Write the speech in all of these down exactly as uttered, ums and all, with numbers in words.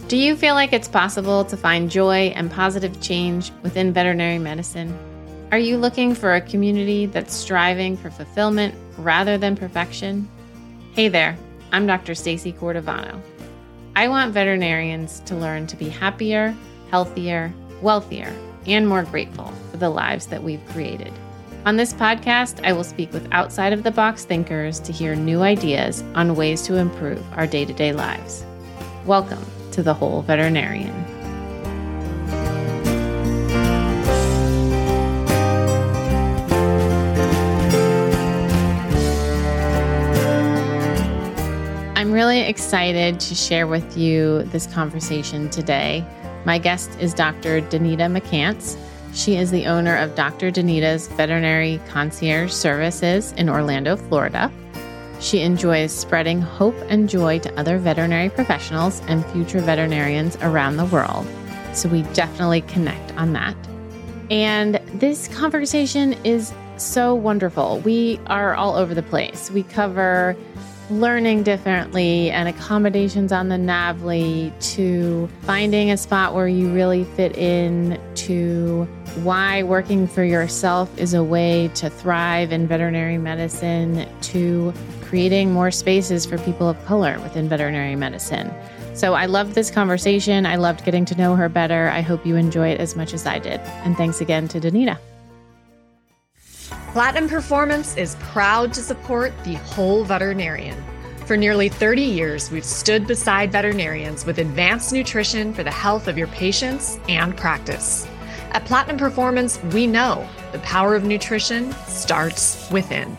Do you feel like it's possible to find joy and positive change within veterinary medicine? Are you looking for a community that's striving for fulfillment rather than perfection? Hey there, I'm Doctor Stacy Cordovano. I want veterinarians to learn to be happier, healthier, wealthier, and more grateful for the lives that we've created. On this podcast, I will speak with outside-of-the-box thinkers to hear new ideas on ways to improve our day-to-day lives. Welcome to The Whole Veterinarian. I'm really excited to share with you this conversation today. My guest is Doctor Danita McCants. She is the owner of Doctor Danita's Veterinary Concierge Services in Orlando, Florida. She enjoys spreading hope and joy to other veterinary professionals and future veterinarians around the world. So we definitely connect on that. And this conversation is so wonderful. We are all over the place. We cover learning differently and accommodations on the N A V L I to finding a spot where you really fit in, to why working for yourself is a way to thrive in veterinary medicine, to creating more spaces for people of color within veterinary medicine. So I loved this conversation. I loved getting to know her better. I hope you enjoy it as much as I did. And thanks again to Danita. Platinum Performance is proud to support The Whole Veterinarian. For nearly thirty years, we've stood beside veterinarians with advanced nutrition for the health of your patients and practice. At Platinum Performance, we know the power of nutrition starts within.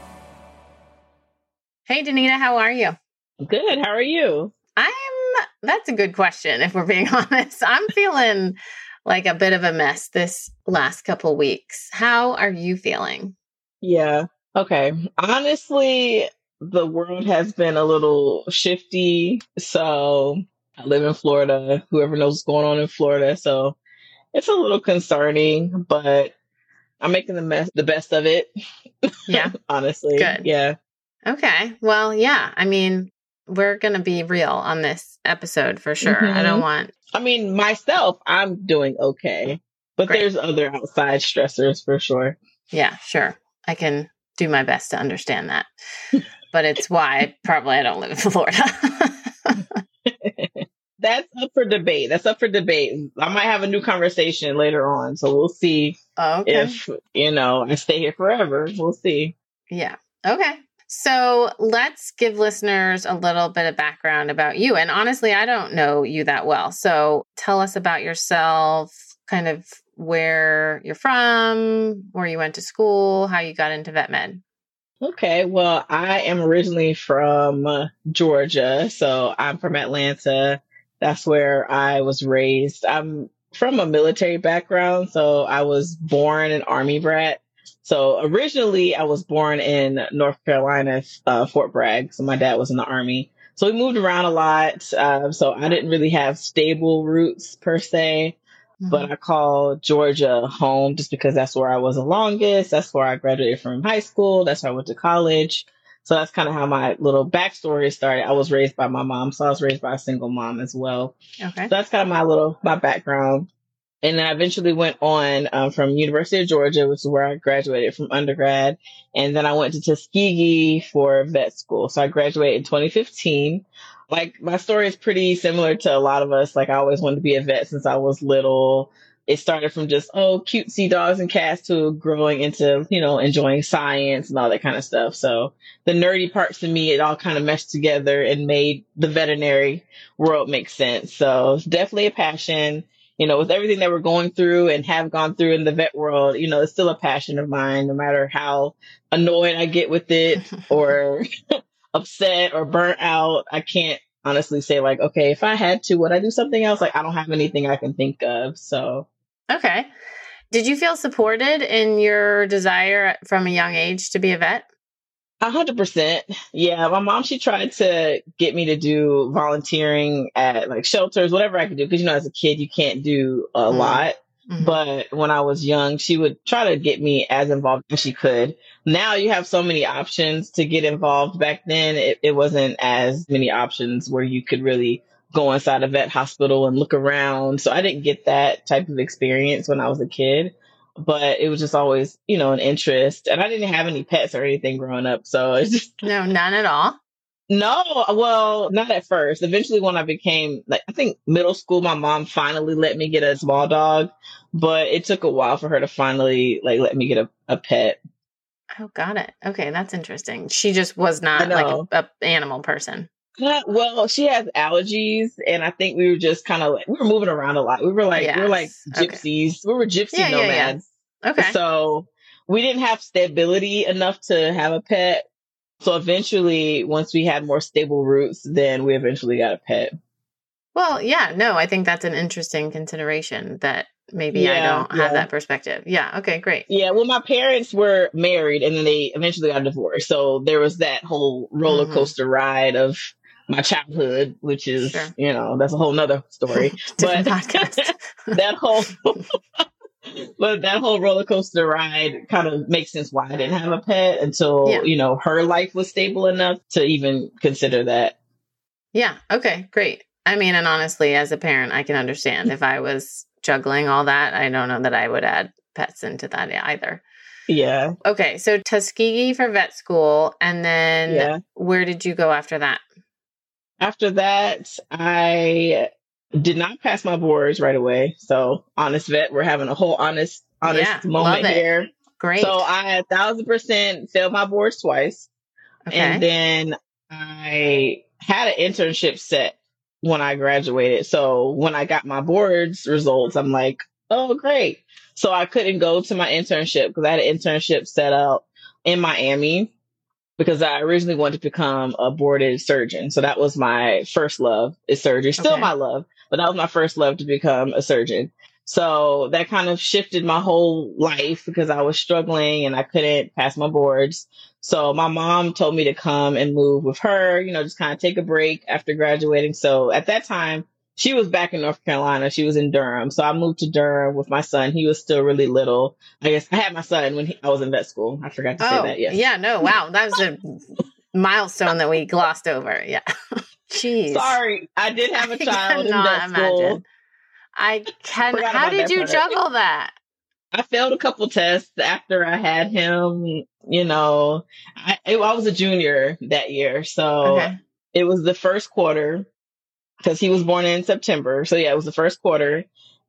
Hey, Danita, how are you? Good. How are you? I'm, that's a good question, if we're being honest. I'm feeling like a bit of a mess this last couple weeks. How are you feeling? Yeah. Okay. Honestly, the world has been a little shifty. So I live in Florida. Whoever knows what's going on in Florida. So it's a little concerning, but I'm making the mess, the best of it. Yeah. Honestly. Good. Yeah. Okay. Well, yeah. I mean, we're going to be real on this episode for sure. Mm-hmm. I don't want... I mean, myself, I'm doing okay, but Great. There's other outside stressors for sure. Yeah, sure. I can do my best to understand that, but it's why probably I don't live in Florida. That's up for debate. That's up for debate. I might have a new conversation later on, so we'll see oh, okay. if, you know, I stay here forever. We'll see. Yeah. Okay. So let's give listeners a little bit of background about you. And honestly, I don't know you that well. So tell us about yourself, kind of where you're from, where you went to school, how you got into vet med. Okay. Well, I am originally from uh, Georgia. So I'm from Atlanta. That's where I was raised. I'm from a military background. So I was born an Army brat. So originally I was born in North Carolina, uh, Fort Bragg. So my dad was in the Army. So we moved around a lot. Uh, so I didn't really have stable roots per se, mm-hmm. but I call Georgia home just because that's where I was the longest. That's where I graduated from high school. That's where I went to college. So that's kind of how my little backstory started. I was raised by my mom. So I was raised by a single mom as well. Okay. So that's kind of my little, my background. And then I eventually went on um, from University of Georgia, which is where I graduated from undergrad. And then I went to Tuskegee for vet school. So I graduated in twenty fifteen. Like, my story is pretty similar to a lot of us. Like, I always wanted to be a vet since I was little. It started from just, oh, cutesy dogs and cats to growing into, you know, enjoying science and all that kind of stuff. So the nerdy parts of me, it all kind of meshed together and made the veterinary world make sense. So it's definitely a passion. You know, with everything that we're going through and have gone through in the vet world, you know, it's still a passion of mine, no matter how annoyed I get with it or upset or burnt out. I can't honestly say like, okay, if I had to, would I do something else? Like, I don't have anything I can think of. So. Okay. Did you feel supported in your desire from a young age to be a vet? A hundred percent. Yeah. My mom, she tried to get me to do volunteering at like shelters, whatever I could do. Cause you know, as a kid, you can't do a mm. lot. Mm-hmm. But when I was young, she would try to get me as involved as she could. Now you have so many options to get involved. Back then, it, it wasn't as many options where you could really go inside a vet hospital and look around. So I didn't get that type of experience when I was a kid, but it was just always, you know, an interest. And I didn't have any pets or anything growing up. So it's just, No, none at all. no, well, not at first. Eventually, when I became like, I think middle school, my mom finally let me get a small dog, but it took a while for her to finally like let me get a, a pet. Oh, got it. Okay, that's interesting. She just was I not like know. a, a animal person. Uh, well, she has allergies, and I think we were just kind of like we were moving around a lot. We were like we were like Yes. Okay. gypsies. We were gypsy Yeah, yeah, yeah. nomads. Okay. So we didn't have stability enough to have a pet. So eventually, once we had more stable roots, then we eventually got a pet. Well, yeah, no, I think that's an interesting consideration that maybe I Yeah, don't have yeah. that perspective. Yeah. Okay, great. Yeah, well, my parents were married and then they eventually got divorced. So there was that whole roller Mhm. coaster ride of my childhood, which is, Sure. you know, that's a whole nother story. Different But podcast. that whole, but that whole roller coaster ride kind of makes sense why I didn't have a pet until, Yeah. you know, her life was stable enough to even consider that. Yeah. Okay, great. I mean, and honestly, as a parent, I can understand if I was juggling all that. I don't know that I would add pets into that either. Yeah. Okay, so Tuskegee for vet school, and then Yeah. where did you go after that? After that, I did not pass my boards right away. So honest vet, we're having a whole honest, honest Yeah, moment love it. here. Great. So I a thousand percent failed my boards twice. Okay. And then I had an internship set when I graduated. So when I got my boards results, I'm like, oh, great. So I couldn't go to my internship because I had an internship set up in Miami because I originally wanted to become a boarded surgeon. So that was my first love is surgery. Still Okay. my love, but that was my first love to become a surgeon. So that kind of shifted my whole life because I was struggling and I couldn't pass my boards. So my mom told me to come and move with her, you know, just kind of take a break after graduating. So at that time, she was back in North Carolina. She was in Durham. So I moved to Durham with my son. He was still really little. I guess I had my son when he, I was in vet school. I forgot to say Oh, that. Yes. yeah, no, wow. That was a milestone that we glossed over. Yeah. Jeez. Sorry, I did have a child in cannot vet school. imagine. I can. Forgot How about did that you part. juggle that? I failed a couple tests after I had him. You know, I, I was a junior that year. So Okay. it was the first quarter because he was born in September. So yeah, it was the first quarter.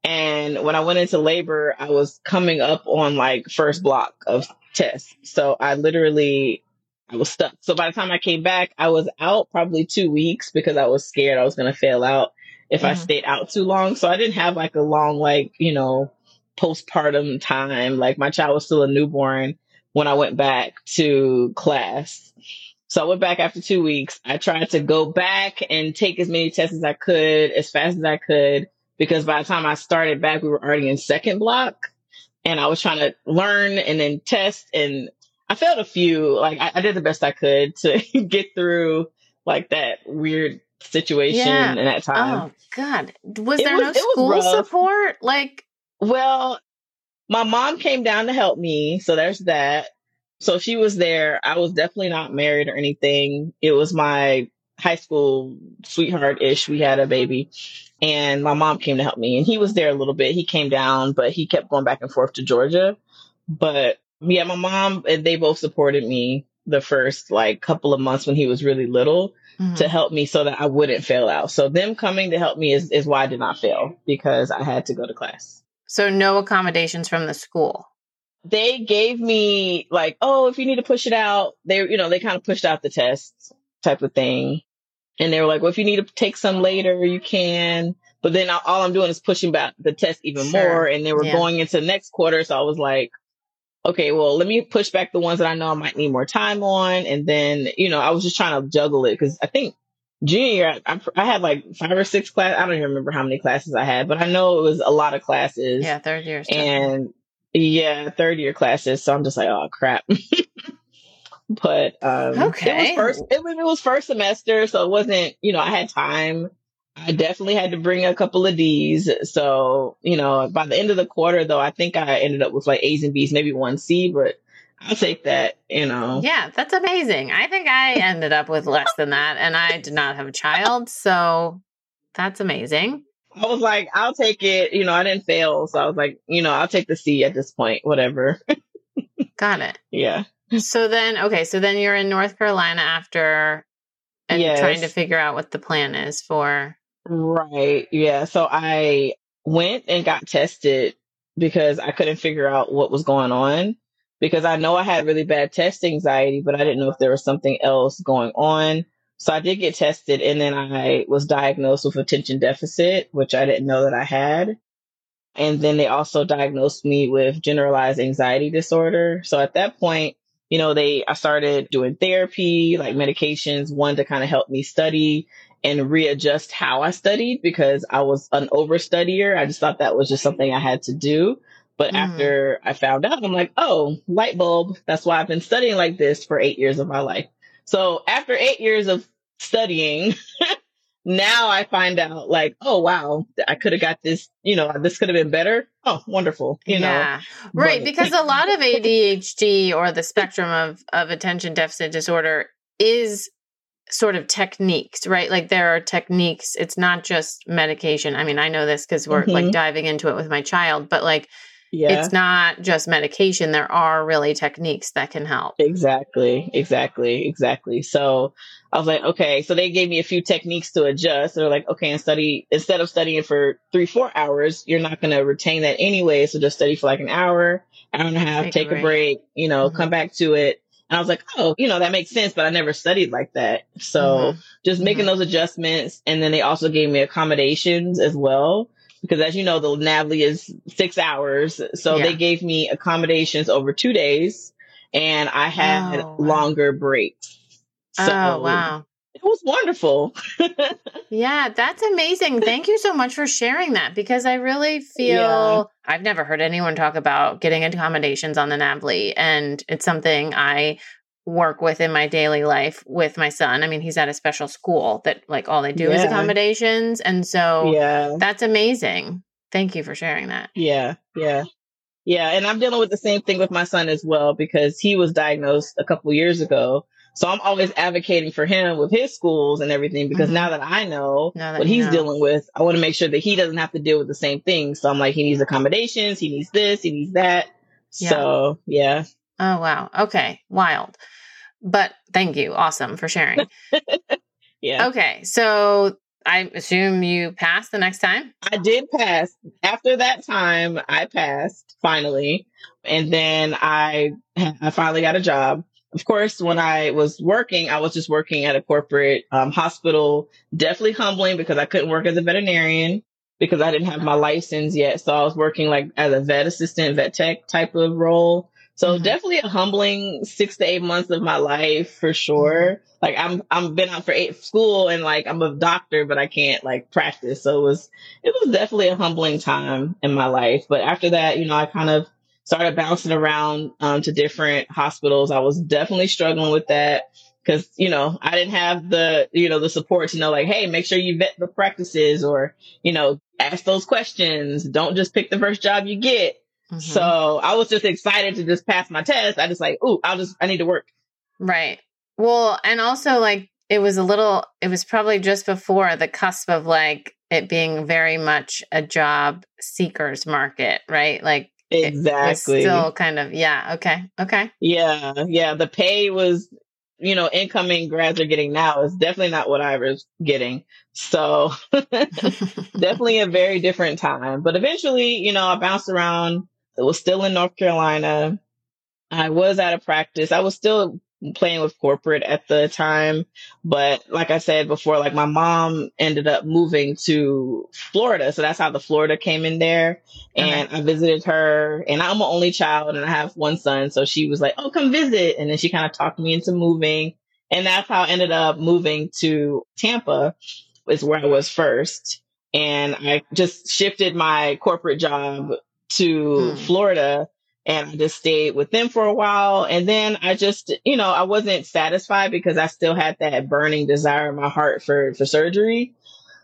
And when I went into labor, I was coming up on like first block of tests. So I literally, I was stuck. So by the time I came back, I was out probably two weeks because I was scared I was going to fail out if I Mhm. stayed out too long. So I didn't have like a long, like, you know, postpartum time. Like my child was still a newborn when I went back to class. So I went back after two weeks. I tried to go back and take as many tests as I could, as fast as I could, because by the time I started back, we were already in second block and I was trying to learn and then test. And I failed a few. Like I, I did the best I could to get through like that weird situation Yeah. in that time. Oh God. Was It there was- no it was school rough. support? Like, Well, my mom came down to help me. So there's that. So she was there. I was definitely not married or anything. It was my high school sweetheart ish. We had a baby and my mom came to help me and he was there a little bit. He came down, but he kept going back and forth to Georgia. But yeah, my mom, and they both supported me the first like couple of months when he was really little mhm. to help me so that I wouldn't fail out. So them coming to help me is, is why I did not fail because I had to go to class. So no accommodations from the school. They gave me like, oh, if you need to push it out, they, you know, they kind of pushed out the tests type of thing. And they were like, well, if you need to take some later, you can. But then all I'm doing is pushing back the test even Sure. more. And they were Yeah. going into the next quarter. So I was like, okay, well, let me push back the ones that I know I might need more time on. And then, you know, I was just trying to juggle it because I think junior year, I, I had like five or six classes. I don't even remember how many classes I had, but I know it was a lot of classes. Yeah, third year. stuff. And yeah, third year classes. So I'm just like, oh crap. But um, Okay. it was first. It was, it was first semester, so it wasn't. You know, I had time. I definitely had to bring a couple of D's. So you know, by the end of the quarter, though, I think I ended up with like A's and B's, maybe one C. But I'll take that. You know. Yeah, that's amazing. I think I ended up with less than that, and I did not have a child, so That's amazing. I was like, I'll take it. You know, I didn't fail. So I was like, you know, I'll take the C at this point, whatever. Got it. Yeah. So then, okay, so then you're in North Carolina after and Yes. trying to figure out what the plan is for. Right. Yeah. So I went and got tested because I couldn't figure out what was going on, because I know I had really bad test anxiety, but I didn't know if there was something else going on. So I did get tested, and then I was diagnosed with attention deficit, which I didn't know that I had. And then they also diagnosed me with generalized anxiety disorder. So at that point, you know, they, I started doing therapy, like medications, one to kind of help me study and readjust how I studied, because I was an overstudier. I just thought that was just something I had to do. But Mhm. after I found out, I'm like, oh, light bulb. That's why I've been studying like this for eight years of my life. So after eight years of studying, now I find out like, oh, wow, I could have got this, you know, this could have been better. Oh, wonderful. You yeah. know, Right. But- Because a lot of A D H D or the spectrum of, of attention deficit disorder is sort of techniques, right? Like there are techniques. It's not just medication. I mean, I know this because we're like Mhm. diving into it with my child, but like yeah. it's not just medication. There are really techniques that can help. Exactly, exactly, exactly. So I was like, okay, so they gave me a few techniques to adjust. They're like, okay, and study, instead of studying for three, four hours, you're not going to retain that anyway. So just study for like an hour, hour and a half, Take take, a a break, you know, Mhm. come back to it. And I was like, oh, you know, that makes sense, but I never studied like that. So Mhm. just making Mhm. those adjustments. And then they also gave me accommodations as well, because as you know, the NAVLE is six hours. So Yeah. they gave me accommodations over two days. And I had Oh, wow. longer breaks. So Oh, wow. it was wonderful. Yeah, that's amazing. Thank you so much for sharing that, because I really feel I've never heard anyone talk about getting accommodations on the NAVLE, and it's something I work with in my daily life with my son. I mean, he's at a special school that like all they do is Yeah. accommodations. And so Yeah. that's amazing. Thank you for sharing that. Yeah. Yeah. Yeah. And I'm dealing with the same thing with my son as well, because he was diagnosed a couple years ago. So I'm always advocating for him with his schools and everything, because Mhm. now that I know Now that what you he's know. dealing with, I want to make sure that he doesn't have to deal with the same thing. So I'm like, he needs accommodations, he needs this, he needs that. Yeah. So yeah. Oh, wow. Okay. Wild. But thank you. Awesome for sharing. Yeah. Okay. So I assume you passed the next time? I did pass. After that time, I passed finally. And then I I finally got a job. Of course, when I was working, I was just working at a corporate um, hospital. Definitely humbling, because I couldn't work as a veterinarian because I didn't have my license yet. So I was working like as a vet assistant, vet tech type of role. So Mhm. definitely a humbling six to eight months of my life for sure. Like I'm, I'm been out for eight school, and like I'm a doctor, but I can't like practice. So it was, it was definitely a humbling time in my life. But after that, you know, I kind of started bouncing around um, to different hospitals. I was definitely struggling with that because, you know, I didn't have the, you know, the support to know like, hey, make sure you vet the practices, or, you know, ask those questions. Don't just pick the first job you get. Mhm. So I was just excited to just pass my test. I just like, ooh, I'll just, I need to work. Right. Well, and also like it was a little, it was probably just before the cusp of like it being very much a job seekers market, right? Like Exactly. it was still kind of, yeah. Okay. Okay. Yeah. Yeah. The pay was, you know, incoming grads are getting now is definitely not what I was getting. So definitely a very different time. But eventually, you know, I bounced around. It was still in North Carolina. I was out of practice. I was still playing with corporate at the time. But like I said before, like my mom ended up moving to Florida. So that's how the Florida came in there. And Okay. I visited her, and I'm an only child and I have one son. So she was like, oh, come visit. And then she kind of talked me into moving. And that's how I ended up moving to Tampa, is where I was first. And I just shifted my corporate job to Hmm. Florida, and I just stayed with them for a while. And then I just, you know, I wasn't satisfied because I still had that burning desire in my heart for, for surgery.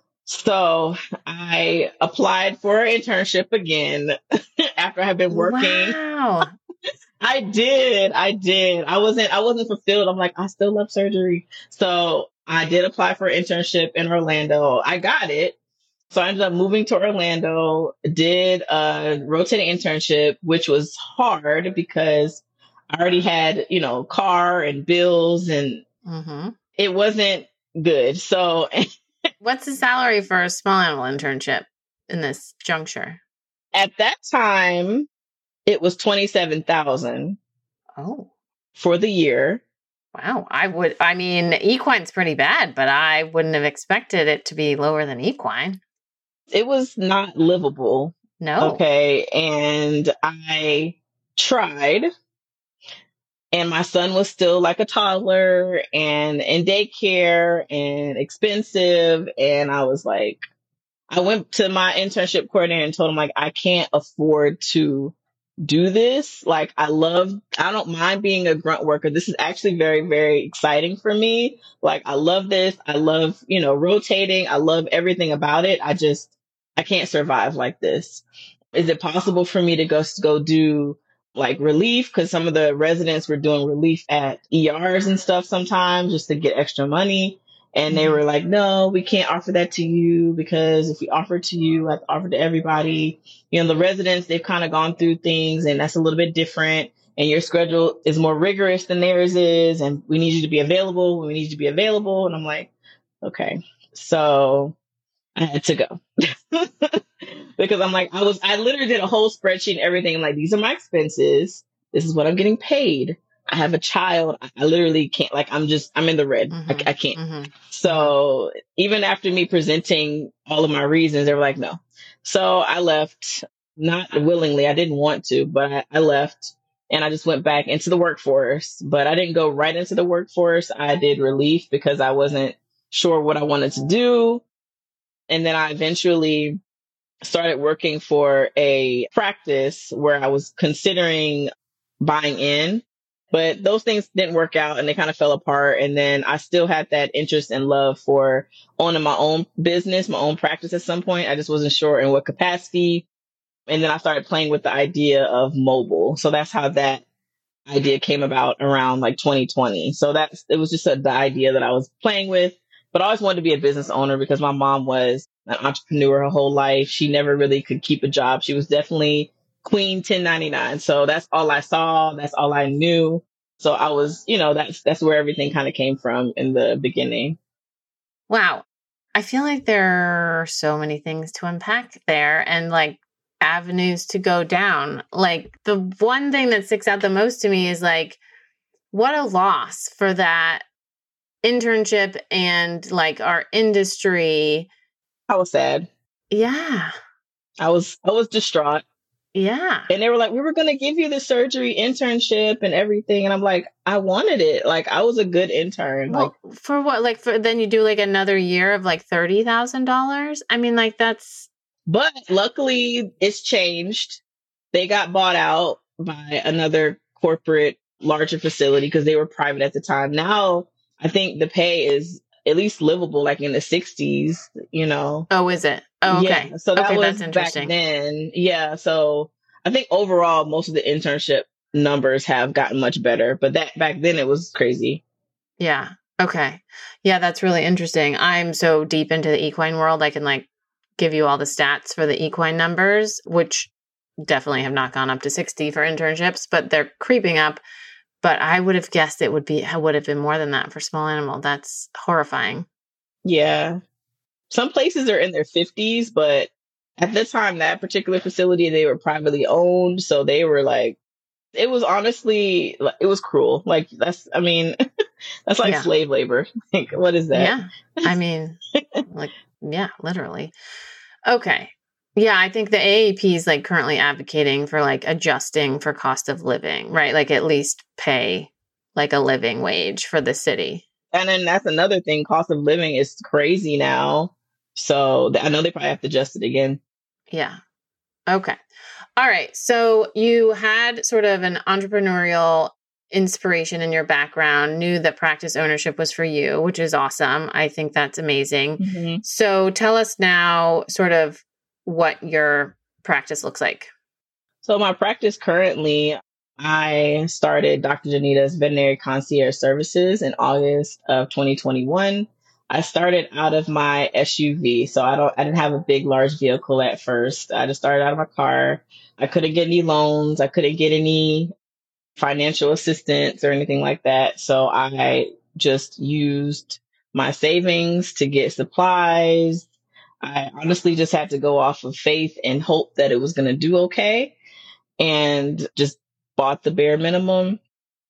So I applied for an internship again after I had been working. Wow. I did. I did. I wasn't, I wasn't fulfilled. I'm like, I still love surgery. So I did apply for an internship in Orlando. I got it. So I ended up moving to Orlando, did a rotating internship, which was hard because I already had, you know, car and bills, and Mm-hmm. it wasn't good. So What's the salary for a small animal internship in this juncture? at that time, it was twenty-seven thousand Oh, for the year. wow. I would, I mean, equine's pretty bad, but I wouldn't have expected it to be lower than equine. It was not livable. No. Okay. And I tried, and my son was still like a toddler and in daycare and expensive. And I was like, I went to my internship coordinator and told him, like, I can't afford to do this. Like, I love, I don't mind being a grunt worker. This is actually very, very exciting for me. Like, I love this. I love, you know, rotating. I love everything about it. I just, I can't survive like this. Is it possible for me to go, go do like relief? Cause some of the residents were doing relief at E Rs and stuff sometimes just to get extra money. And they were like, no, we can't offer that to you because if we offer it to you, I have to offer it to everybody. You know, the residents, they've kind of gone through things and that's a little bit different. And your schedule is more rigorous than theirs is. And we need you to be available when we need you to be available. And I'm like, okay. So I had to go because I'm like, I was, I literally did a whole spreadsheet and everything. I'm like, these are my expenses. This is what I'm getting paid. I have a child. I literally can't, like, I'm just, I'm in the red. Mm-hmm. I, I can't. Mm-hmm. So even after me presenting all of my reasons, they were like, no. So I left, not willingly. I didn't want to, but I, I left and I just went back into the workforce. But I didn't go right into the workforce. I did relief because I wasn't sure what I wanted to do. And then I eventually started working for a practice where I was considering buying in. But those things didn't work out and they kind of fell apart. And then I still had that interest and love for owning my own business, my own practice at some point. I just wasn't sure in what capacity. And then I started playing with the idea of mobile. So that's how that idea came about around like twenty twenty. So that's, it was just a, the idea that I was playing with. But I always wanted to be a business owner because my mom was an entrepreneur her whole life. She never really could keep a job. She was definitely Queen ten ninety-nine. So that's all I saw. That's all I knew. So I was, you know, that's that's where everything kind of came from in the beginning. Wow. I feel like there are so many things to unpack there and like avenues to go down. Like the one thing that sticks out the most to me is like, what a loss for that internship and like our industry. I was sad. Yeah. I was I was distraught. Yeah. And they were like, we were going to give you the surgery internship and everything. And I'm like, I wanted it. Like, I was a good intern. Well, like, for what? Like, for then you do like another year of like thirty thousand dollars? I mean, like, that's. But luckily, it's changed. They got bought out by another corporate, larger facility because they were private at the time. Now, I think the pay is at least livable, like in the sixties, you know. Oh, is it? Oh, okay. Yeah, so that okay, was that's back interesting. then. Yeah, so I think overall, most of the internship numbers have gotten much better, but that back then it was crazy. Yeah. Okay. Yeah, that's really interesting. I'm so deep into the equine world, I can like give you all the stats for the equine numbers, which definitely have not gone up to sixty for internships, but they're creeping up. But I would have guessed it would be would have been more than that for small animal. That's horrifying. Yeah. Some places are in their fifties, but at the time, that particular facility, they were privately owned. So they were like, it was honestly, it was cruel. Like, that's, I mean, that's like Yeah. slave labor. Like, what is that? Yeah. I mean, like, yeah, literally. Okay. Yeah, I think the A A P is like currently advocating for like adjusting for cost of living, right? Like at least pay like a living wage for the city. And then that's another thing. Cost of living is crazy now. So th- I know they probably have to adjust it again. Yeah. Okay. All right. So you had sort of an entrepreneurial inspiration in your background, knew that practice ownership was for you, which is awesome. I think that's amazing. Mm-hmm. So tell us now sort of what your practice looks like. So my practice currently, I started Doctor Danita's Veterinary Concierge Services in August of twenty twenty-one. I started out of my S U V. So I don't, I didn't have a big, large vehicle at first. I just started out of my car. I couldn't get any loans. I couldn't get any financial assistance or anything like that. So I just used my savings to get supplies. I honestly just had to go off of faith and hope that it was going to do okay, and just bought the bare minimum.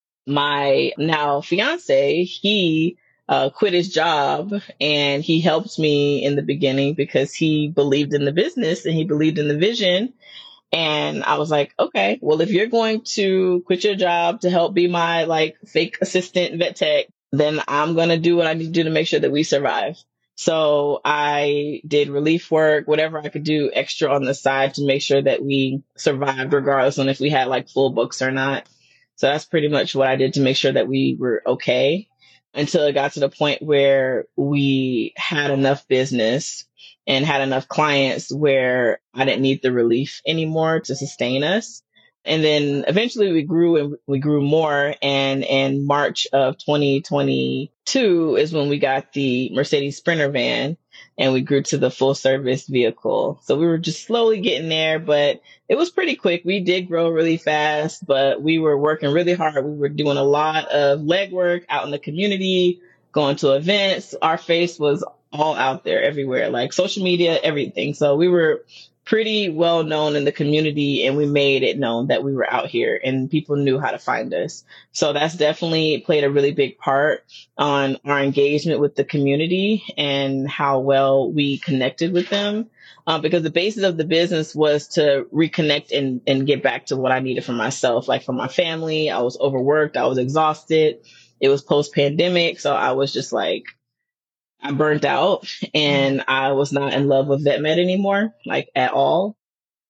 My now fiance, he uh, quit his job and he helped me in the beginning because he believed in the business and he believed in the vision. And I was like, okay, well, if you're going to quit your job to help be my like fake assistant vet tech, then I'm going to do what I need to do to make sure that we survive. So I did relief work, whatever I could do extra on the side to make sure that we survived, regardless on if we had like full books or not. So that's pretty much what I did to make sure that we were okay, until it got to the point where we had enough business and had enough clients where I didn't need the relief anymore to sustain us. And then eventually we grew and we grew more. And in March of twenty twenty-two is when we got the Mercedes Sprinter van and we grew to the full service vehicle. So we were just slowly getting there, but it was pretty quick. We did grow really fast, but we were working really hard. We were doing a lot of legwork out in the community, going to events. Our face was all out there everywhere, like social media, everything. So we were pretty well known in the community, and we made it known that we were out here and people knew how to find us. So that's definitely played a really big part on our engagement with the community and how well we connected with them. Um, because the basis of the business was to reconnect and, and get back to what I needed for myself, like for my family. I was overworked. I was exhausted. It was post pandemic. So I was just like, I burnt out and I was not in love with VetMed anymore, like at all.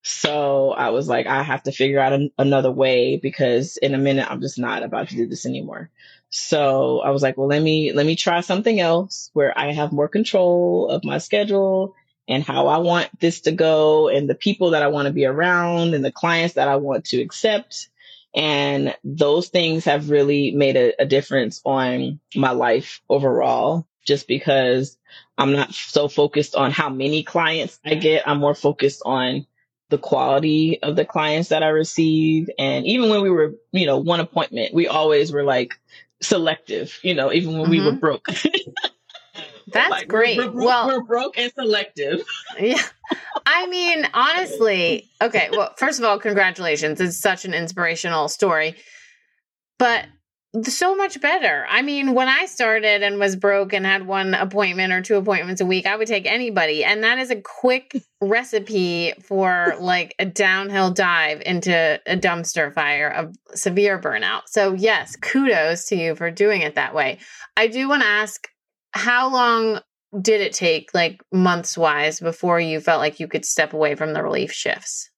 So I was like, I have to figure out an, another way, because in a minute, I'm just not about to do this anymore. So I was like, well, let me, let me try something else where I have more control of my schedule and how I want this to go and the people that I want to be around and the clients that I want to accept. And those things have really made a, a difference on my life overall, just because I'm not so focused on how many clients I get. I'm more focused on the quality of the clients that I receive. And even when we were, you know, one appointment, we always were like selective, you know, even when mm-hmm. we were broke. That's like, great. We're, we're, well, we're broke and selective. Yeah. I mean, honestly, okay. Well, first of all, congratulations. It's such an inspirational story, but so much better. I mean, when I started and was broke and had one appointment or two appointments a week, I would take anybody. And that is a quick recipe for like a downhill dive into a dumpster fire of severe burnout. So yes, kudos to you for doing it that way. I do want to ask, how long did it take, like months wise, before you felt like you could step away from the relief shifts?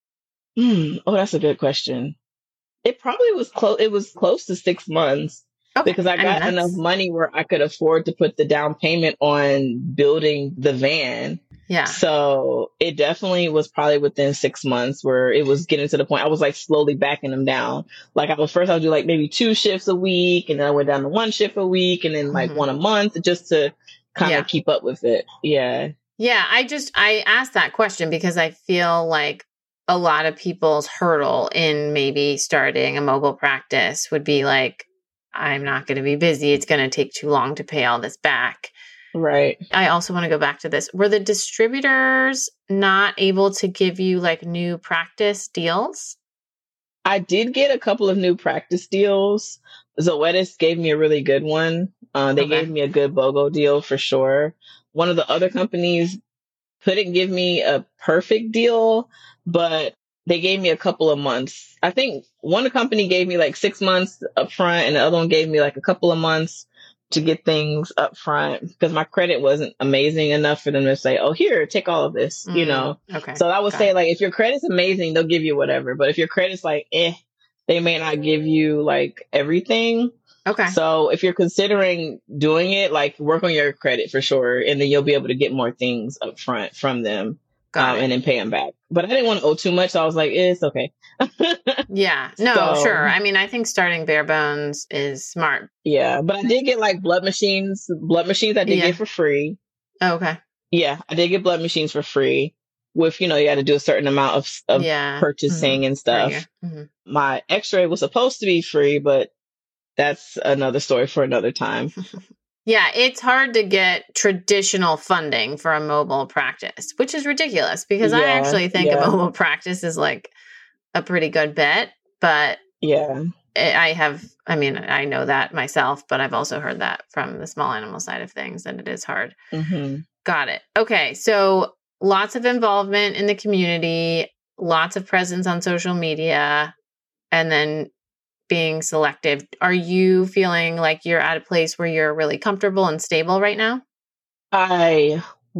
Mm, oh, that's a good question. It probably was close. It was close to six months okay. because I got I mean, enough money where I could afford to put the down payment on building the van. Yeah. So it definitely was probably within six months where it was getting to the point I was like slowly backing them down. Like I was first, I would do like maybe two shifts a week, and then I went down to one shift a week, and then like mm-hmm. one a month, just to kind yeah. of keep up with it. Yeah. Yeah. I just, I asked that question because I feel like a lot of people's hurdle in maybe starting a mobile practice would be like, I'm not going to be busy. It's going to take too long to pay all this back. Right. I also want to go back to this. Were the distributors not able to give you like new practice deals? I did get a couple of new practice deals. Zoetis gave me a really good one. Uh, they okay. gave me a good BOGO deal for sure. One of the other companies couldn't give me a perfect deal, but they gave me a couple of months. I think one company gave me like six months up front, and the other one gave me like a couple of months to get things up front, because my credit wasn't amazing enough for them to say, oh, here, take all of this, mm, you know? Okay. So I would Got say it. Like, if your credit's amazing, they'll give you whatever. But if your credit's like, eh, they may not give you like everything. Okay. So if you're considering doing it, like work on your credit for sure. And then you'll be able to get more things up front from them. Got um, it. and then pay them back. But I didn't want to owe too much. So I was like, eh, it's okay. Yeah. No, So- sure. I mean, I think starting bare bones is smart. Yeah. But I did get like blood machines. Blood machines I did Yeah. get for free. Oh, okay. Yeah. I did get blood machines for free with, you know, you had to do a certain amount of, of Yeah. purchasing Mhm. and stuff. Per year. Mhm. My x-ray was supposed to be free, but that's another story for another time. Yeah, it's hard to get traditional funding for a mobile practice, which is ridiculous because I Yeah, actually think yeah. a mobile practice is like a pretty good bet. But Yeah. I I have, I mean, I know that myself, but I've also heard that from the small animal side of things, that it is hard. hmm Got it. Okay. So lots of involvement in the community, lots of presence on social media, and then being selective. Are you feeling like you're at a place where you're really comfortable and stable right now? I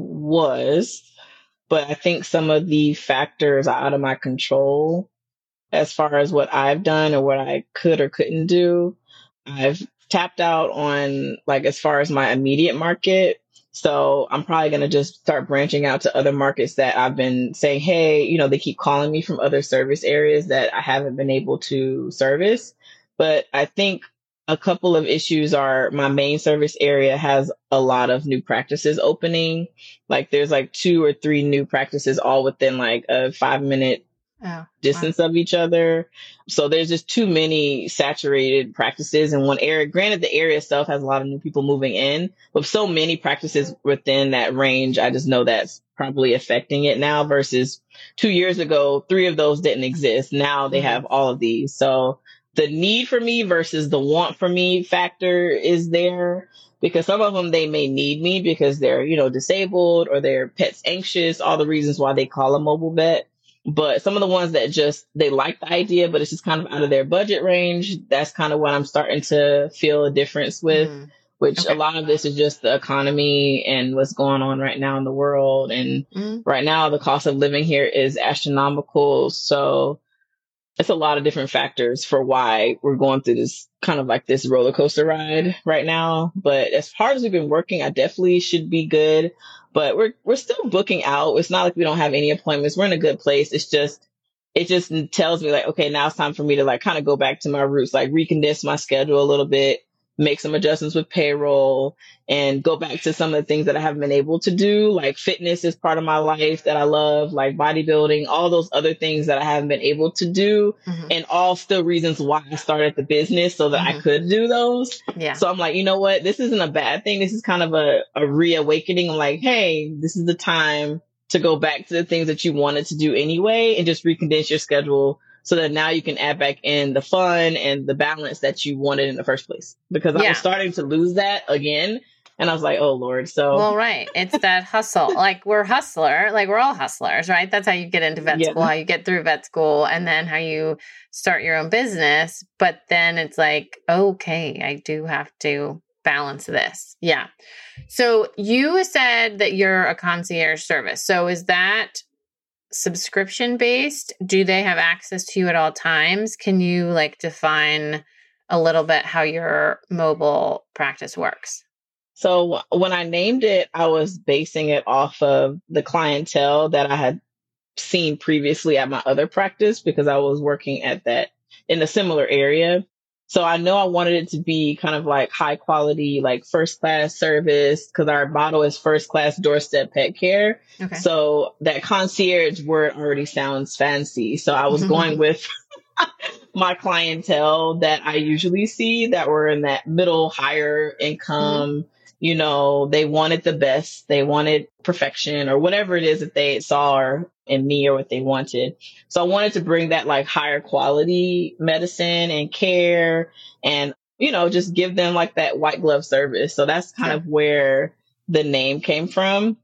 was, but I think some of the factors are out of my control as far as what I've done or what I could or couldn't do. I've tapped out on like as far as my immediate market. So I'm probably going to just start branching out to other markets that I've been saying, hey, you know, they keep calling me from other service areas that I haven't been able to service. But I think a couple of issues are my main service area has a lot of new practices opening. Like there's like two or three new practices all within like a five minute Oh, distance of each other. So there's just too many saturated practices in one area. Granted, the area itself has a lot of new people moving in, but so many practices within that range, I just know that's probably affecting it now versus two years ago, three of those didn't exist. Now they Mhm. have all of these. So the need for me versus the want for me factor is there because some of them, they may need me because they're, you know, disabled or their pet's anxious, all the reasons why they call a mobile vet. But some of the ones that just, they like the idea, but it's just kind of out of their budget range. That's kind of what I'm starting to feel a difference with, Mhm. which Okay. a lot of this is just the economy and what's going on right now in the world. And Mhm. right now the cost of living here is astronomical. So it's a lot of different factors for why we're going through this kind of like this roller coaster ride right now. But as hard as we've been working, I definitely should be good. But we're we're still booking out. It's not like we don't have any appointments. We're in a good place. It's just it just tells me like, okay, now it's time for me to like kind of go back to my roots, like recondense my schedule a little bit, make some adjustments with payroll, and go back to some of the things that I haven't been able to do. Like fitness is part of my life that I love, like bodybuilding, all those other things that I haven't been able to do, Mhm. and all still reasons why I started the business so that I Mhm. could do those. Yeah. So I'm like, you know what? This isn't a bad thing. This is kind of a, a reawakening. I'm like, hey, this is the time to go back to the things that you wanted to do anyway and just recondense your schedule so that now you can add back in the fun and the balance that you wanted in the first place. Because I Yeah. was starting to lose that again. And I was like, oh, Lord. So, Well, right. It's that hustle. Like we're hustler, like we're all hustlers, right? That's how you get into vet Yeah. school, how you get through vet school, and then how you start your own business. But then it's like, okay, I do have to balance this. Yeah. So you said that you're a concierge service. So is that subscription based? Do they have access to you at all times? Can you like define a little bit how your mobile practice works? So when I named it, I was basing it off of the clientele that I had seen previously at my other practice because I was working at that in a similar area. So I know I wanted it to be kind of like high quality, like first class service because our motto is first class doorstep pet care. Okay. So that concierge word already sounds fancy. So I was going with my clientele that I usually see that were in that middle higher income. Mm-hmm. You know, they wanted the best, they wanted perfection or whatever it is that they saw in me or what they wanted. So I wanted to bring that like higher quality medicine and care and, you know, just give them like that white glove service. So that's kind Sure. of where the name came from.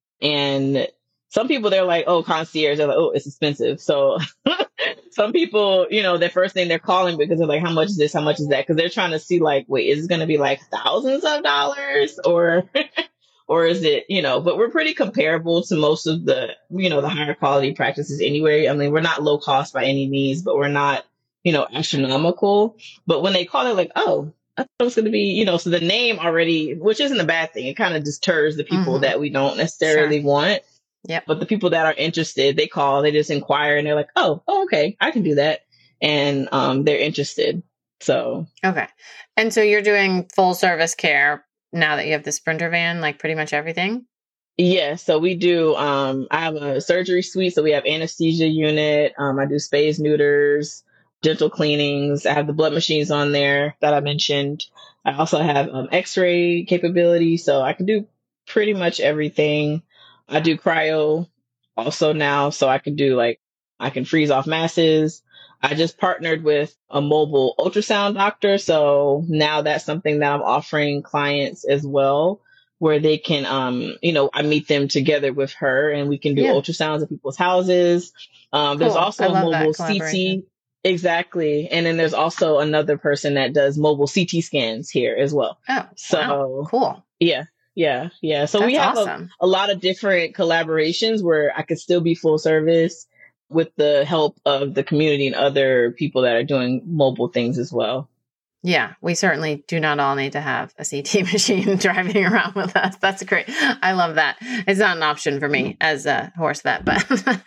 And some people, they're like, oh, concierge, they're like, oh, it's expensive. So some people, you know, the first thing they're calling because they're like, how much is this? How much is that? Because they're trying to see like, wait, is it going to be like thousands of dollars or, or is it, you know, but we're pretty comparable to most of the, you know, the higher quality practices anyway. I mean, we're not low cost by any means, but we're not, you know, astronomical. But when they call it like, oh, I thought it was going to be, you know, so the name already, which isn't a bad thing. It kind of deters the people Mhm. that we don't necessarily Sure. want. Yep. But the people that are interested, they call, they just inquire and they're like, oh, oh okay, I can do that. And um, they're interested. So. Okay. And so you're doing full service care now that you have the Sprinter van, like pretty much everything? Yeah, so we do, um, I have a surgery suite, so we have anesthesia unit. Um, I do spays, neuters, dental cleanings. I have the blood machines on there that I mentioned. I also have um, x-ray capability, so I can do pretty much everything. I do cryo also now, so I can do like, I can freeze off masses. I just partnered with a mobile ultrasound doctor, so now that's something that I'm offering clients as well, where they can, um, you know, I meet them together with her and we can do Yeah. ultrasounds at people's houses. Um, there's Cool. I also a love that mobile C T. collaboration. Exactly. And then there's also another person that does mobile C T scans here as well. Oh, So wow. Cool. yeah, yeah, yeah. So we That's have awesome. a, a lot of different collaborations where I could still be full service with the help of the community and other people that are doing mobile things as well. Yeah, we certainly do not all need to have a C T machine driving around with us. That's great. I love that. It's not an option for me as a horse vet, but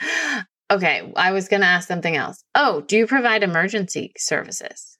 okay. I was going to ask something else. Oh, do you provide emergency services?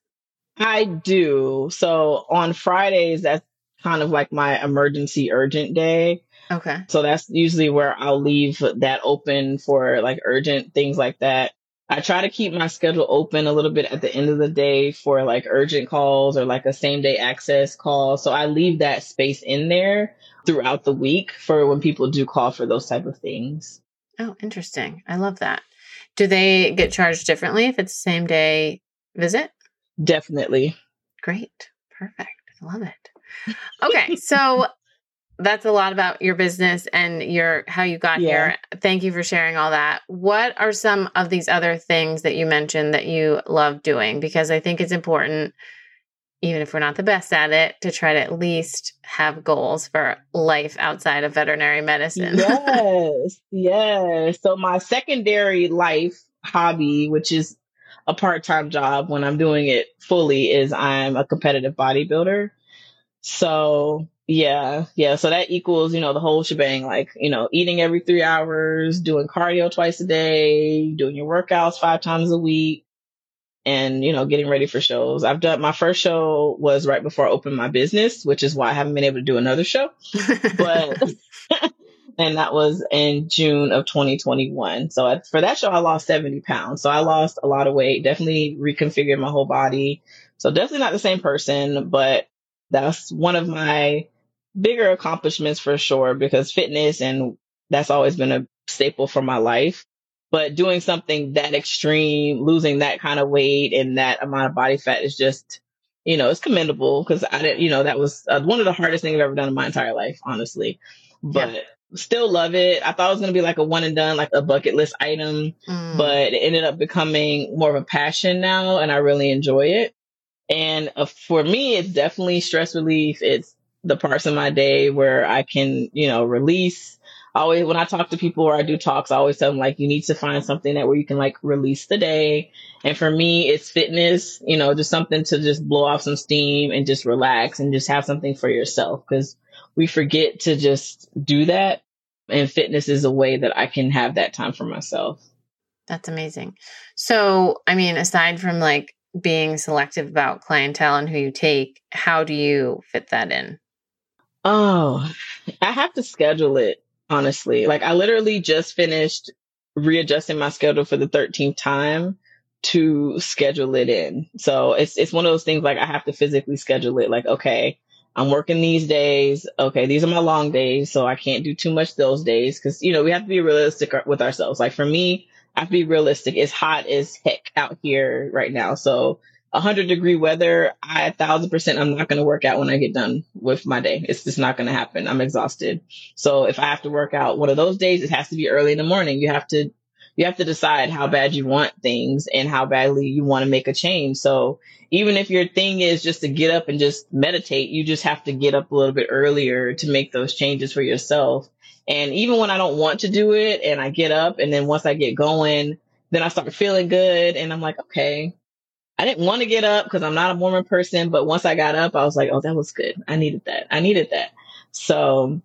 I do. So on Fridays, that's kind of like my emergency urgent day. Okay. So that's usually where I'll leave that open for like urgent things like that. I try to keep my schedule open a little bit at the end of the day for like urgent calls or like a same day access call. So I leave that space in there throughout the week for when people do call for those type of things. Oh, interesting. I love that. Do they get charged differently if it's the same day visit? Definitely. Great. Perfect. I love it. Okay. So that's a lot about your business and your how you got Yeah. here. Thank you for sharing all that. What are some of these other things that you mentioned that you love doing? Because I think it's important, even if we're not the best at it, to try to at least have goals for life outside of veterinary medicine. Yes. Yes. So my secondary life hobby, which is a part-time job when I'm doing it fully, is I'm a competitive bodybuilder. So yeah, yeah. So that equals, you know, the whole shebang, like, you know, eating every three hours, doing cardio twice a day, doing your workouts five times a week, and, you know, getting ready for shows. I've done, my first show was right before I opened my business, which is why I haven't been able to do another show. But, and that was in June of twenty twenty-one. So I, for that show, I lost seventy pounds. So I lost a lot of weight, definitely reconfigured my whole body. So definitely not the same person, but that's one of my bigger accomplishments for sure, because fitness, and that's always been a staple for my life. But doing something that extreme, losing that kind of weight and that amount of body fat is just, you know, it's commendable, because I didn't, you know, that was uh, one of the hardest things I've ever done in my entire life, honestly. But yeah. Still love it. I thought it was going to be like a one and done, like a bucket list item, mm. but it ended up becoming more of a passion now, and I really enjoy it. And uh, for me, it's definitely stress relief. It's the parts of my day where I can, you know, release. I always, when I talk to people or I do talks, I always tell them, like, you need to find something that where you can like release the day. And for me, it's fitness, you know, just something to just blow off some steam and just relax and just have something for yourself, because we forget to just do that. And fitness is a way that I can have that time for myself. That's amazing. So, I mean, aside from like being selective about clientele and who you take, how do you fit that in? Oh, I have to schedule it, honestly. Like, I literally just finished readjusting my schedule for the thirteenth time to schedule it in. So it's it's one of those things, like, I have to physically schedule it. Like, okay, I'm working these days. Okay, these are my long days, so I can't do too much those days, because, you know, we have to be realistic with ourselves. Like, for me, I have to be realistic. It's hot as heck out here right now. So one hundred degree weather, I a thousand percent, I'm not going to work out when I get done with my day. It's just not going to happen. I'm exhausted. So if I have to work out one of those days, it has to be early in the morning. You have to, you have to decide how bad you want things and how badly you want to make a change. So even if your thing is just to get up and just meditate, you just have to get up a little bit earlier to make those changes for yourself. And even when I don't want to do it and I get up, and then once I get going, then I start feeling good. And I'm like, okay, I didn't want to get up because I'm not a morning person. But once I got up, I was like, oh, that was good. I needed that. I needed that. So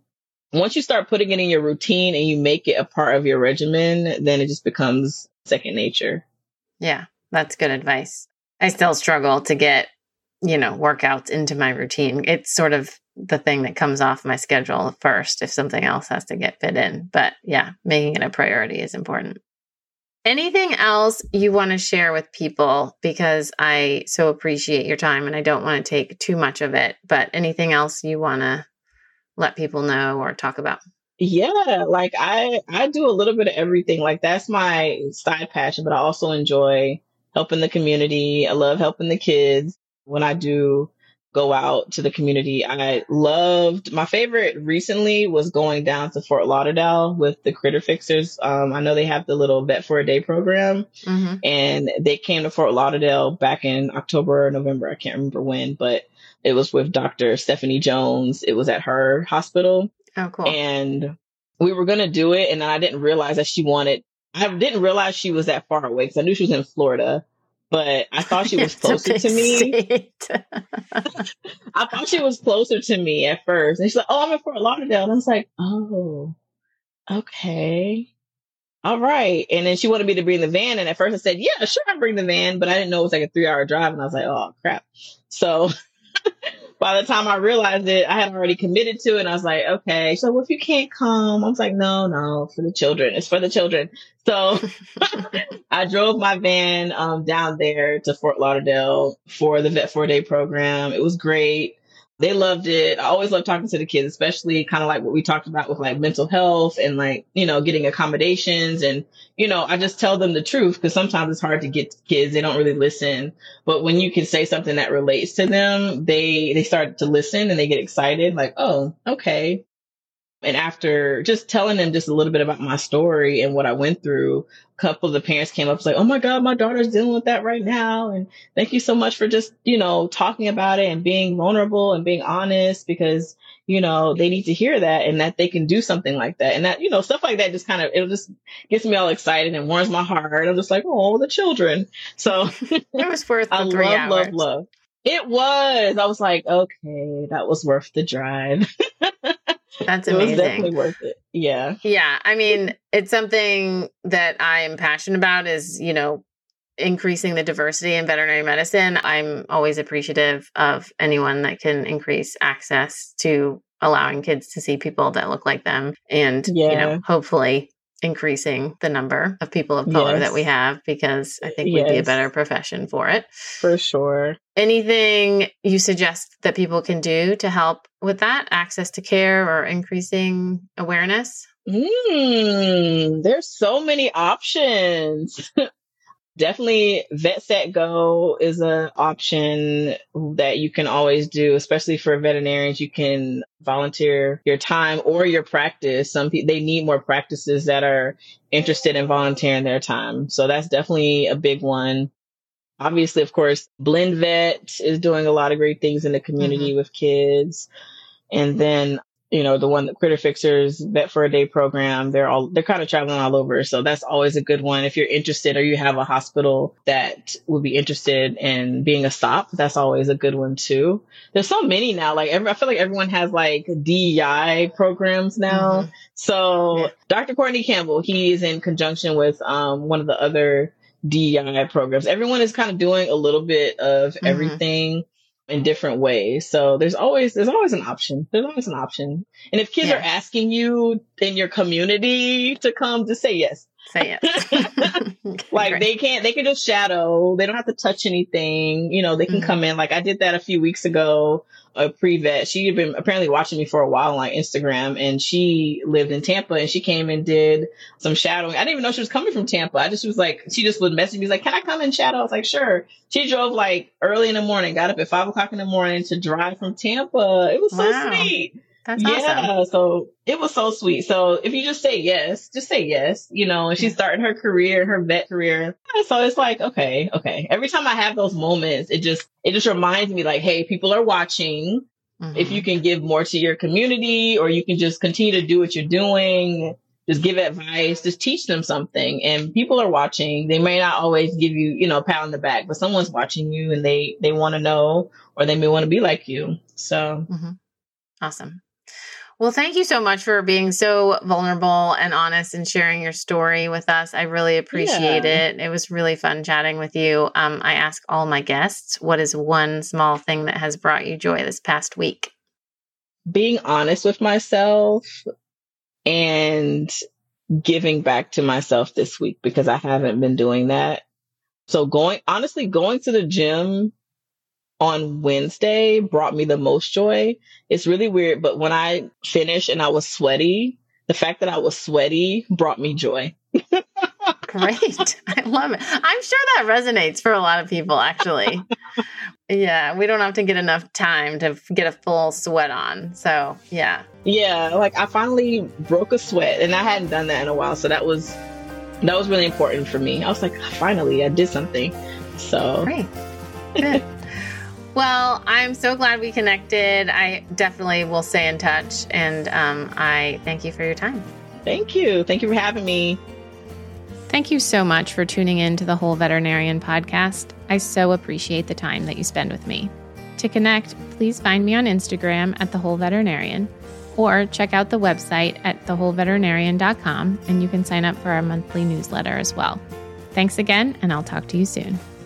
once you start putting it in your routine and you make it a part of your regimen, then it just becomes second nature. Yeah, that's good advice. I still struggle to get, you know, workouts into my routine. It's sort of the thing that comes off my schedule first if something else has to get fit in. But yeah, making it a priority is important. Anything else you want to share with people? Because I so appreciate your time and I don't want to take too much of it, but anything else you want to let people know or talk about? Yeah, like I I do a little bit of everything. Like that's my side passion, but I also enjoy helping the community. I love helping the kids when I do go out to the community. I loved my favorite recently was going down to Fort Lauderdale with the Critter Fixers. Um, I know they have the little Vet for a Day program, Mm-hmm. and they came to Fort Lauderdale back in October or November. I can't remember when, but it was with Doctor Stephanie Jones. It was at her hospital. Oh, cool. And we were going to do it. And then I didn't realize that she wanted, I didn't realize she was that far away because I knew she was in Florida, but I thought she was closer to me. I thought she was closer to me at first. And she's like, oh, I'm in Fort Lauderdale. And I was like, oh, okay. All right. And then she wanted me to bring the van. And at first I said, yeah, sure, I'll bring the van. But I didn't know it was like a three hour drive. And I was like, oh, crap. So by the time I realized it, I had already committed to it. And I was like, okay, so well, if you can't come, I was like, no, no, for the children. It's for the children. So I drove my van um, down there to Fort Lauderdale for the Vet for a Day program. It was great. They loved it. I always love talking to the kids, especially kind of like what we talked about with like mental health and like, you know, getting accommodations. And, you know, I just tell them the truth because sometimes it's hard to get to kids. They don't really listen. But when you can say something that relates to them, they, they start to listen and they get excited like, oh, okay. And after just telling them just a little bit about my story and what I went through, a couple of the parents came up and was like, oh my God, my daughter's dealing with that right now. And thank you so much for just, you know, talking about it and being vulnerable and being honest because, you know, they need to hear that and that they can do something like that. And that, you know, stuff like that just kind of, it just gets me all excited and warms my heart. I'm just like, oh, the children. So it was worth the I three love, hours. love, love. It was. I was like, okay, that was worth the drive. That's it amazing. was definitely worth it. Yeah. Yeah. I mean, it's something that I am passionate about is, you know, increasing the diversity in veterinary medicine. I'm always appreciative of anyone that can increase access to allowing kids to see people that look like them and, Yeah. you know, hopefully increasing the number of people of color Yes. that we have because I think Yes. we'd be a better profession for it. For sure. Anything you suggest that people can do to help with that access to care or increasing awareness? Mm, there's so many options. Definitely Vet Set Go is an option that you can always do, especially for veterinarians. You can volunteer your time or your practice. Some people, they need more practices that are interested in volunteering their time. So that's definitely a big one. Obviously, of course, Blend Vet is doing a lot of great things in the community mm-hmm. with kids. And then, you know, the one that Critter Fixers Vet for a Day program, they're all, they're kind of traveling all over. So that's always a good one. If you're interested or you have a hospital that would be interested in being a stop, that's always a good one too. There's so many now. Like every, I feel like everyone has like D E I programs now. Mm-hmm. So yeah. Doctor Courtney Campbell, he is in conjunction with um, one of the other D E I programs. Everyone is kind of doing a little bit of mm-hmm. everything in different ways. So there's always, there's always an option. There's always an option. And if kids yeah. are asking you in your community to come, just say yes. Say yes. Like Great. they can't, they can just shadow. They don't have to touch anything. You know, they can mm-hmm. come in. Like I did that a few weeks ago, a pre-vet. She had been apparently watching me for a while on Instagram and she lived in Tampa and she came and did some shadowing. I didn't even know she was coming from Tampa. I just was like, she just would message me like, can I come and shadow? I was like, sure. She drove like early in the morning, got up at five o'clock in the morning to drive from Tampa. It was so wow. sweet. That's yeah, awesome. So it was so sweet. So if you just say yes, just say yes, you know, and she's starting her career, her vet career. So it's like, okay, okay. Every time I have those moments, it just, it just reminds me like, hey, people are watching. Mm-hmm. If you can give more to your community or you can just continue to do what you're doing, just give advice, just teach them something. And people are watching. They may not always give you, you know, a pat on the back, but someone's watching you and they, they want to know, or they may want to be like you. So. Mm-hmm. Awesome. Well, thank you so much for being so vulnerable and honest and sharing your story with us. I really appreciate Yeah. it. It was really fun chatting with you. Um, I ask all my guests, what is one small thing that has brought you joy this past week? Being honest with myself and giving back to myself this week, because I haven't been doing that. So going, honestly, going to the gym on Wednesday brought me the most joy. It's really weird, but when I finished and I was sweaty, the fact that I was sweaty brought me joy. Great. I love it. I'm sure that resonates for a lot of people, actually. Yeah, we don't often get enough time to get a full sweat on. So, yeah. Yeah, like I finally broke a sweat, and I hadn't done that in a while. So that was that was really important for me. I was like, finally, I did something. So great. Good. Well, I'm so glad we connected. I definitely will stay in touch. And um, I thank you for your time. Thank you. Thank you for having me. Thank you so much for tuning in to the Whole Veterinarian podcast. I so appreciate the time that you spend with me. To connect, please find me on Instagram at The Whole Veterinarian, or check out the website at the whole veterinarian dot com, and you can sign up for our monthly newsletter as well. Thanks again, and I'll talk to you soon.